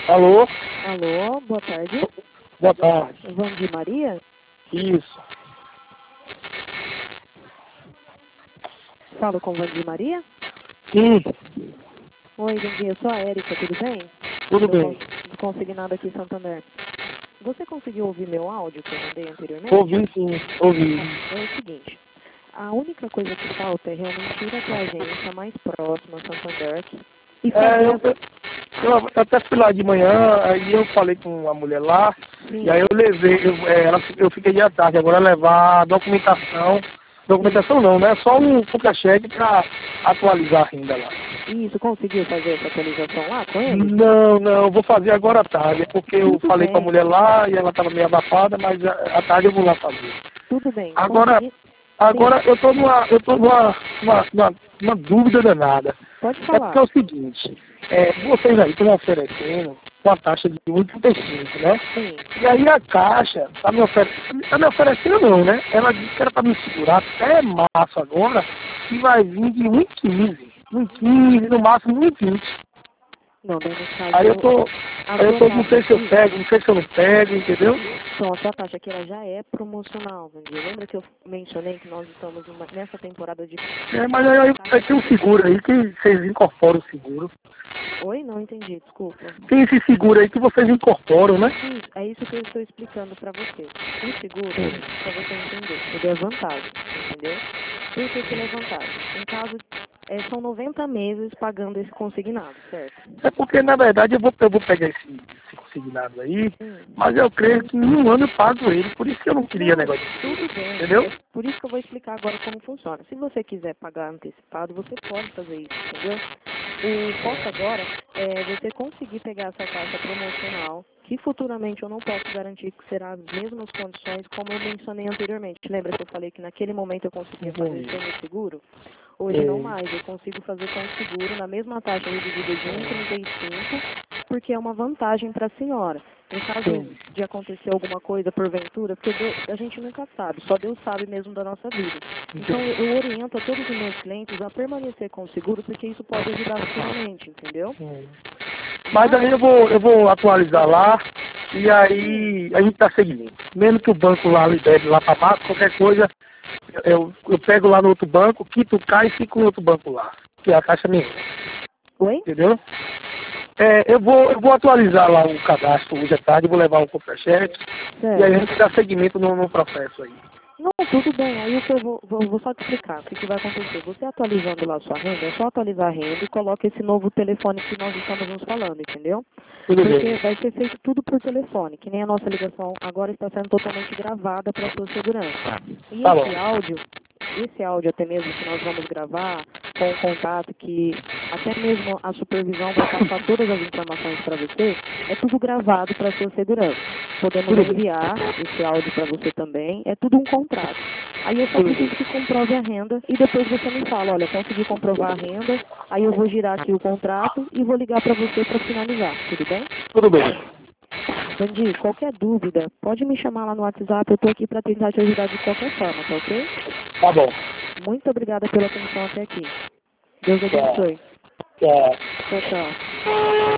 Alô? Alô, boa tarde. Boa tarde. Vandir Maria? Isso. Falo com Vandir Maria? Sim, Oi, Vandir, eu sou a Érica, tudo bem? tudo bem. Do Consignado aqui em Santander. Você conseguiu ouvir meu áudio que eu mandei anteriormente? Ouvi sim, ouvi. É o seguinte, a única coisa que falta é realmente ir até a agência mais próxima a Santander e fazer Eu até fui lá de manhã, aí eu falei com a mulher lá, Sim. e aí eu levei, eu fiquei de tarde, agora levar a documentação não, né? Só um cheque para atualizar a renda lá. Isso, conseguiu fazer essa atualização lá com ele? Não, vou fazer agora à tarde, porque eu Tudo falei bem. com a mulher lá e ela estava meio abafada, mas à tarde eu vou lá fazer. Tudo bem. Agora eu tô numa dúvida danada. Pode É falar. porque é o seguinte, vocês aí estão oferecendo uma taxa de 1,35, né? Sim. E aí a Caixa está me oferecendo não, né? Ela disse que era para me segurar até março agora e vai vir de 1,15. 1,15, no máximo 1,20. Não, daí no caso... Aí não sei se eu pego, não sei se eu não pego, entendeu? Então, a sua taxa aqui ela já é promocional, Vandir. Lembra que eu mencionei que nós estamos nessa temporada de... Mas aí tem um seguro aí que vocês incorporam o seguro. Oi? Não entendi, desculpa. Tem esse seguro aí que vocês incorporam, né? Sim, é isso que eu estou explicando para você. O seguro, para você entender, ele é vantagem, entendeu? Por que ele é vantagem? Em caso, são 90 meses pagando esse consignado, certo? É porque, na verdade, eu vou pegar esse consignado aí, Sim. mas eu creio que em um ano eu pago ele, por isso que eu não queria negócio. Tudo bem. Entendeu? É por isso que eu vou explicar agora como funciona. Se você quiser pagar antecipado, você pode fazer isso, entendeu? O foco agora é você conseguir pegar essa taxa promocional, que futuramente eu não posso garantir que será as mesmas condições como eu mencionei anteriormente. Lembra que eu falei que naquele momento eu conseguia fazer sem o seguro? Hoje não mais, eu consigo fazer com o seguro na mesma taxa reduzida de 1,35, porque é uma vantagem para a senhora. Em caso de acontecer alguma coisa porventura, porque a gente nunca sabe, só Deus sabe mesmo da nossa vida. Então eu oriento a todos os meus clientes a permanecer com o seguro, porque isso pode ajudar futuramente, entendeu? Mas aí eu vou atualizar lá e aí a gente dá seguimento. Mesmo que o banco lá libere lá para baixo, qualquer coisa, eu pego lá no outro banco, quito o K e fico no outro banco lá, que é a taxa minha. Oi? Entendeu? Eu vou atualizar lá o cadastro hoje à tarde, vou levar o contra-cheque e aí a gente dá seguimento no processo aí. Não, tudo bem. Aí o que eu vou só te explicar o que vai acontecer. Você atualizando lá a sua renda, é só atualizar a renda e coloca esse novo telefone que nós estamos nos falando, entendeu? Tudo Porque bem. vai ser feito tudo por telefone, que nem a nossa ligação agora está sendo totalmente gravada para a sua segurança. E Tá bom. esse áudio até mesmo que nós vamos gravar com o contato que até mesmo a supervisão vai passar todas as informações para você, é tudo gravado para a sua segurança. Podemos enviar esse áudio para você também, é tudo um contrato. Aí eu só preciso que comprove a renda e depois você me fala, olha, consegui comprovar a renda, aí eu vou girar aqui o contrato e vou ligar para você para finalizar, tudo bem? Tudo bem. Vandir, qualquer dúvida, pode me chamar lá no WhatsApp, eu estou aqui para tentar te ajudar de qualquer forma, tá ok? Tá bom. Muito obrigada pela atenção até aqui. Deus abençoe. Tchau. Tchau, tchau.